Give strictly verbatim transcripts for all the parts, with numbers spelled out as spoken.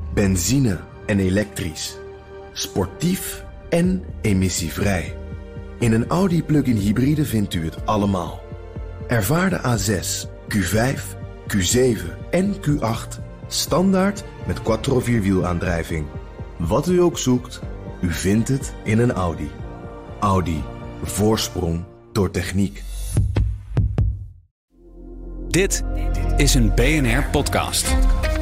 Benzine en elektrisch. Sportief en emissievrij. In een Audi plug-in hybride vindt u het allemaal. Ervaar de A zes, Q vijf, Q zeven en Q acht standaard met quattro vierwielaandrijving. Wat u ook zoekt, u vindt het in een Audi. Audi. Voorsprong door techniek. Dit is een B N R-podcast.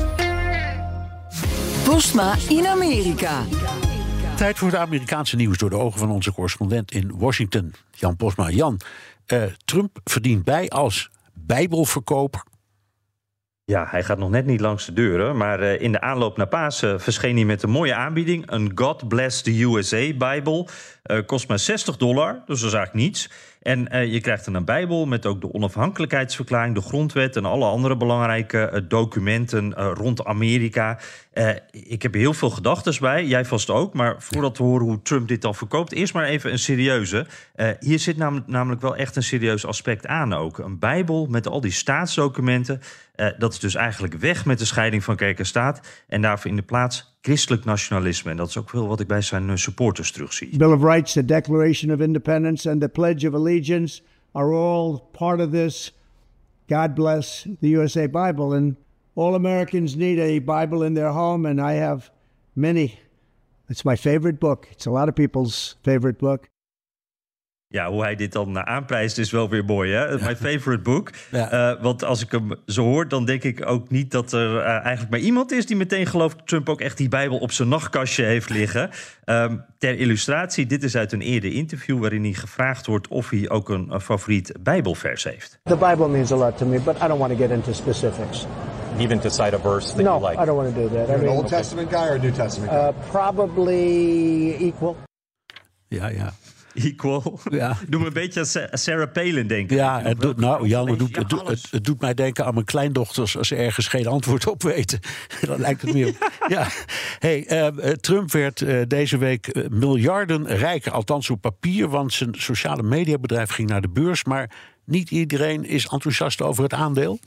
Postma in Amerika. Tijd voor het Amerikaanse nieuws door de ogen van onze correspondent in Washington, Jan Postma. Jan, uh, Trump verdient bij als bijbelverkoper. Ja, hij gaat nog net niet langs de deuren, maar uh, in de aanloop naar Pasen verscheen hij met een mooie aanbieding. Een God Bless the U S A-bijbel. Uh, kost maar zestig dollar, dus dat is eigenlijk niets. En uh, je krijgt dan een bijbel met ook de onafhankelijkheidsverklaring, de grondwet en alle andere belangrijke uh, documenten uh, rond Amerika. Uh, ik heb er heel veel gedachtes bij, jij vast ook. Maar voordat we horen hoe Trump dit dan verkoopt, eerst maar even een serieuze. Uh, hier zit nam- namelijk wel echt een serieus aspect aan ook. Een bijbel met al die staatsdocumenten. Uh, dat is dus eigenlijk weg met de scheiding van kerk en staat. En daarvoor in de plaats christelijk nationalisme. En dat is ook veel wat ik bij zijn uh, supporters terugzie. Bill of Rights, the Declaration of Independence and the Pledge of Allegiance are all part of this God bless the U S A Bible. And all Americans need a Bible in their home, and I have many. It's my favorite book. It's a lot of people's favorite book. Ja, hoe hij dit dan aanprijst is wel weer mooi, hè? My favorite book. Ja. Uh, want als ik hem zo hoor, dan denk ik ook niet dat er uh, eigenlijk maar iemand is die meteen gelooft dat Trump ook echt die Bijbel op zijn nachtkastje heeft liggen. Um, ter illustratie, dit is uit een eerder interview waarin hij gevraagd wordt of hij ook een, een favoriet Bijbelvers heeft. The Bible means a lot to me, but I don't want to get into specifics. Even to cite a verse that no, you like? No, I don't want to do that. You're I mean, an Old Testament guy or a New Testament guy? Uh, probably equal. Ja, ja. Equal. Ja. Doe me een beetje aan Sarah Palin denken. Ja, het doet, nou, Jan, het doet, het, doet, het, het doet mij denken aan mijn kleindochters als ze ergens geen antwoord op weten. Dan lijkt het meer op. Ja. Hey, uh, Trump werd uh, deze week uh, miljarden rijker, althans op papier, want zijn sociale mediabedrijf ging naar de beurs. Maar niet iedereen is enthousiast over het aandeel.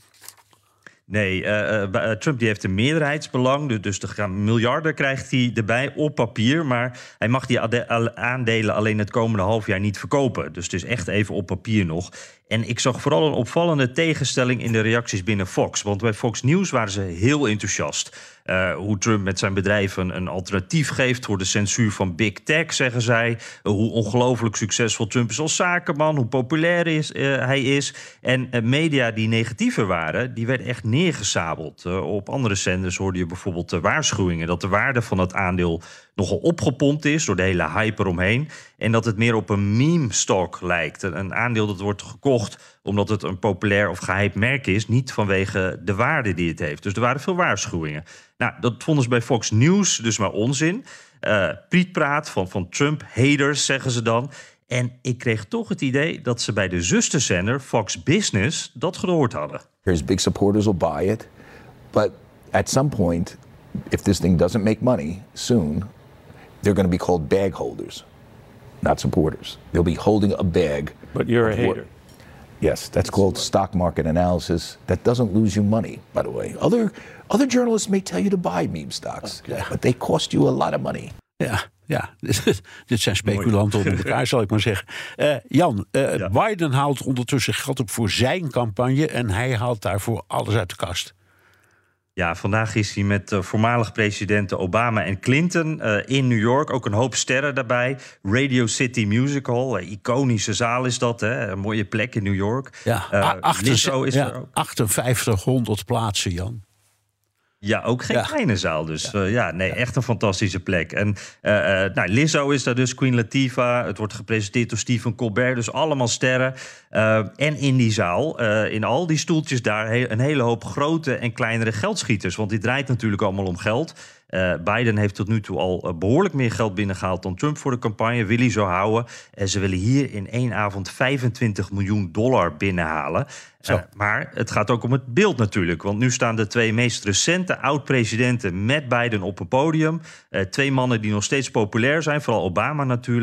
Nee, uh, uh, Trump die heeft een meerderheidsbelang, dus de gaan miljarden krijgt hij erbij op papier. Maar hij mag die ade- aandelen alleen het komende half jaar niet verkopen. Dus het is echt even op papier nog. En ik zag vooral een opvallende tegenstelling in de reacties binnen Fox. Want bij Fox News waren ze heel enthousiast. Uh, hoe Trump met zijn bedrijf een, een alternatief geeft voor de censuur van Big Tech, zeggen zij. Uh, hoe ongelooflijk succesvol Trump is als zakenman, hoe populair is, uh, hij is. En uh, media die negatiever waren, die werden echt neergesabeld. Uh, op andere zenders hoorde je bijvoorbeeld de waarschuwingen dat de waarde van het aandeel nogal opgepompt is door de hele hype eromheen. En dat het meer op een meme-stock lijkt. Een aandeel dat wordt gekocht omdat het een populair of gehyped merk is, niet vanwege de waarde die het heeft. Dus er waren veel waarschuwingen. Nou, dat vonden ze bij Fox News dus maar onzin. Uh, prietpraat van, van Trump-haters, zeggen ze dan. En ik kreeg toch het idee dat ze bij de zusterzender Fox Business dat gehoord hadden. There's big supporters will buy it, but at some point, if this thing doesn't make money soon, they're going to be called bag holders, not supporters. They'll be holding a bag. But you're a hater. What, yes, that's called stock market analysis. That doesn't lose you money, by the way. Other other journalists may tell you to buy meme stocks, okay, but they cost you a lot of money. Ja, ja. Dit zijn speculanten onder elkaar, zal ik maar zeggen. Uh, Jan, uh, ja. Biden haalt ondertussen geld op voor zijn campagne en hij haalt daarvoor alles uit de kast. Ja, vandaag is hij met uh, voormalig presidenten Obama en Clinton uh, in New York. Ook een hoop sterren daarbij. Radio City Music Hall, uh, iconische zaal is dat, hè? Een mooie plek in New York. Ja, uh, achtenzij- is ja, er ook. achtenvijftighonderd plaatsen, Jan. Ja, ook geen ja. kleine zaal. Dus ja. Uh, ja, nee, ja. echt een fantastische plek. En uh, uh, nou, Lizzo is daar dus, Queen Latifah. Het wordt gepresenteerd door Stephen Colbert. Dus allemaal sterren. Uh, en in die zaal, uh, in al die stoeltjes daar, he- een hele hoop grote en kleinere geldschieters. Want dit draait natuurlijk allemaal om geld. Uh, Biden heeft tot nu toe al uh, behoorlijk meer geld binnengehaald dan Trump voor de campagne. Wil hij zo houden. En ze willen hier in één avond vijfentwintig miljoen dollar binnenhalen. Uh, maar het gaat ook om het beeld natuurlijk. Want nu staan de twee meest recente oud-presidenten met Biden op een podium. Uh, twee mannen die nog steeds populair zijn, vooral Obama natuurlijk.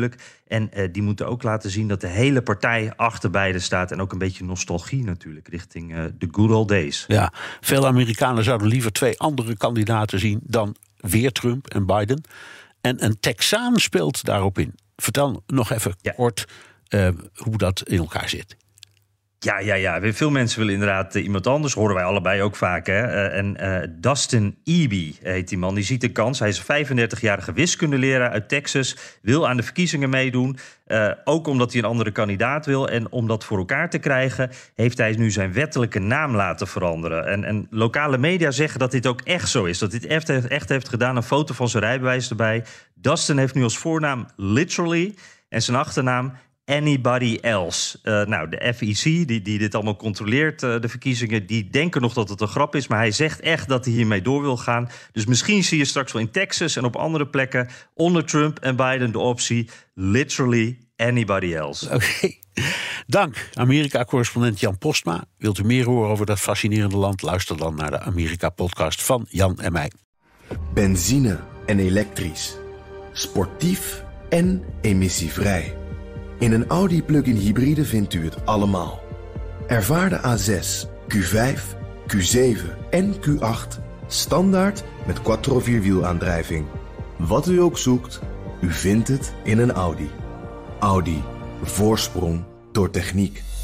En uh, die moeten ook laten zien dat de hele partij achter beide staat. En ook een beetje nostalgie natuurlijk richting uh, the good old days. Ja, veel Amerikanen zouden liever twee andere kandidaten zien dan weer Trump en Biden. En een Texaan speelt daarop in. Vertel nog even ja. kort uh, hoe dat in elkaar zit. Ja, ja, ja. Veel mensen willen inderdaad uh, iemand anders. Horen wij allebei ook vaak. Hè? Uh, en uh, Dustin Eby heet die man. Die ziet een kans. Hij is een vijfendertigjarige wiskundeleraar uit Texas. Wil aan de verkiezingen meedoen. Uh, ook omdat hij een andere kandidaat wil. En om dat voor elkaar te krijgen, heeft hij nu zijn wettelijke naam laten veranderen. En, en lokale media zeggen dat dit ook echt zo is. Dat dit echt, echt heeft gedaan. Een foto van zijn rijbewijs erbij. Dustin heeft nu als voornaam Literally. En zijn achternaam Anybody else. Uh, nou, de F E C, die, die dit allemaal controleert, uh, de verkiezingen, die denken nog dat het een grap is. Maar hij zegt echt dat hij hiermee door wil gaan. Dus misschien zie je straks wel in Texas en op andere plekken onder Trump en Biden de optie Literally Anybody else. Oké. Okay. Dank, Amerika-correspondent Jan Postma. Wilt u meer horen over dat fascinerende land? Luister dan naar de Amerika-podcast van Jan en mij. Benzine en elektrisch. Sportief en emissievrij. In een Audi plug-in hybride vindt u het allemaal. Ervaar de A zes, Q vijf, Q zeven en Q acht standaard met quattro vierwielaandrijving. Wat u ook zoekt, u vindt het in een Audi. Audi. Voorsprong door techniek.